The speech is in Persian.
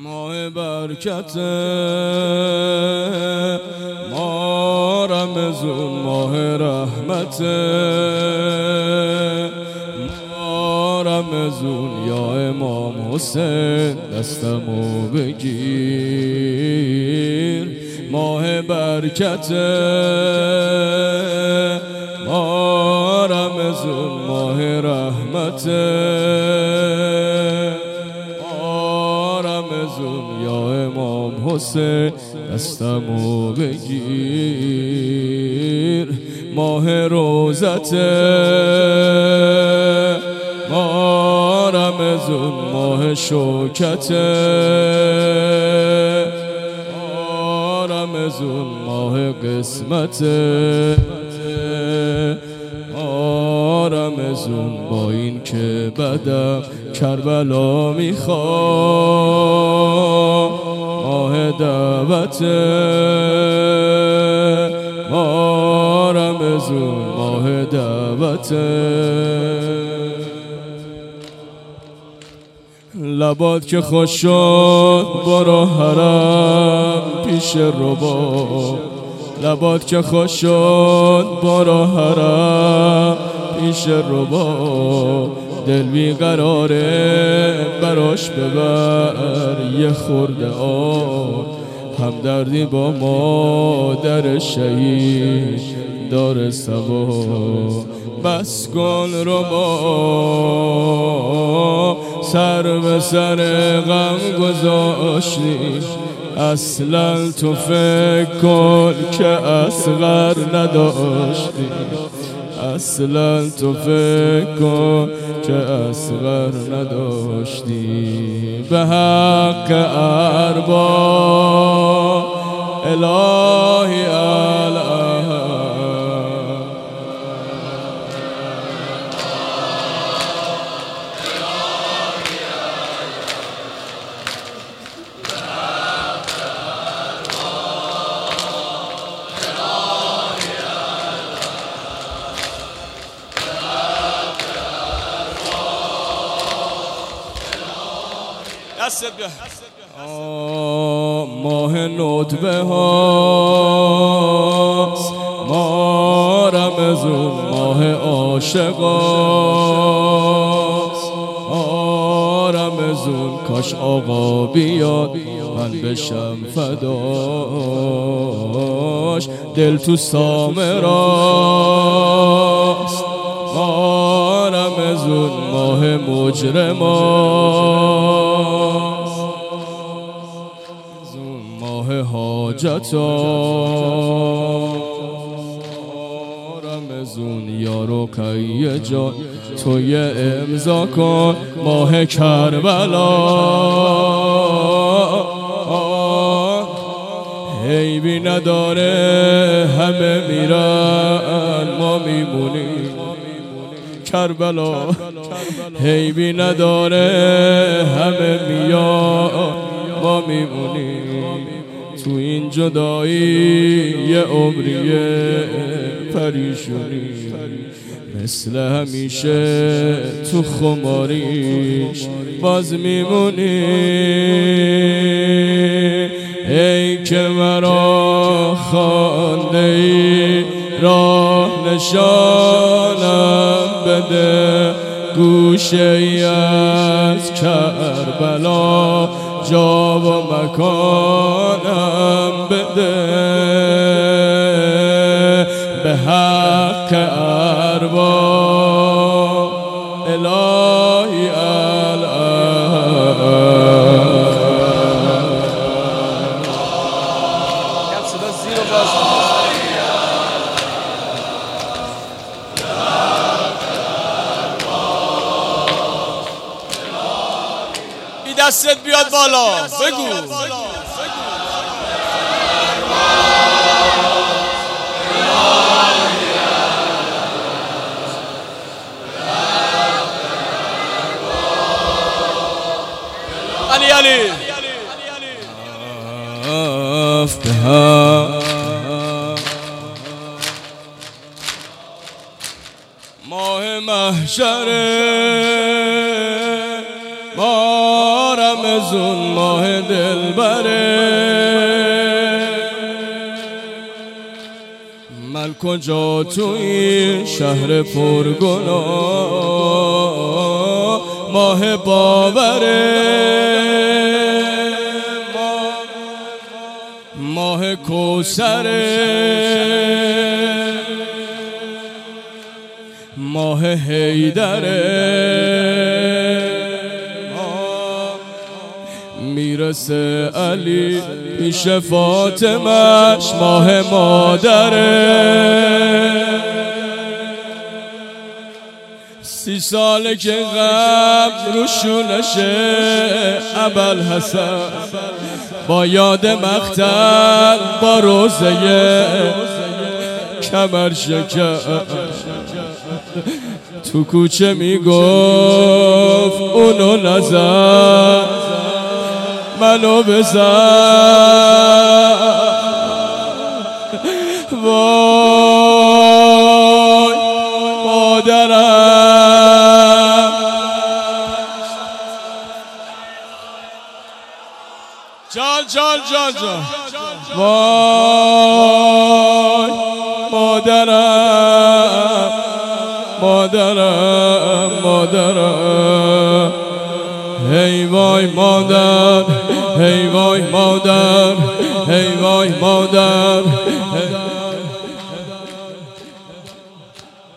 ماه برکت ماه رمضان، ماه رحمت ماه رمضان. یا امام حسین دستمو بگیر، ماه برکت ماه رمضان، ماه رحمت یا امام حسین دستمو بگیر، ماه روزت ماه رمضان، ماه شوکت ماه رمضان، ماه قسمت ماه رمضان. با این که بدم کربلا میخوام، ماه دعوت ماه رمضان، ماه دعوت. لبات که خوش شد برو حرم پیش رباب، لبات که خوش شد برو حرم پیش رباب. دل بیقراره براش ببر یه خورده آب، همدردی با مادر شهید داره سبا. بس کن رباب، سر به سر غم گذاشتی، اصلا تو فکر کن که اصغر نداشتی، اصلا تو فکر کن که اصغر نداشتی. به حق ارباب الهی ماه ندبه هاست، ماه رمضان، ماه عاشقاست، ماه رمضان. کاش آقا بیاد من بشم فداش، دل تو سامراست، ماه رمضان، ماه مجرماست، ماه حاجتا رمضان. یا رقیه جان تو یه امضا کن، ماه کربلا عیبی نداره همه میرن ما میمونیم. کربلا عیبی نداره همه میان ما میمونیم. تو این جدایی یه عمریه پریشونی، مثل همیشه تو خماریش باز میمونی. ای که مرا خوانده ای راه نشانم بده، گوشه ای از کربلا جا و مکانم بده. به حق ارباب الهی دستت بیاد بالا بگو. علی ماه محشر ماه رمضان، ماه ماه دلبره من کجا تو این شهر پرگناه ماه باوره ماه کوثره ماه حیدره میرسه علی پیش فاطمه‌ش ماه مادره 30 ساله که قبل رو شونشه ابوالحسن با یاد مقتل با روزه کمر شکن تو کوچه میگفت اونو نزن منو بزن وای مادرم جان جان جان جان وای مادرم مادرم مادرم هی وای مادر هی وای مادر هی وای مادر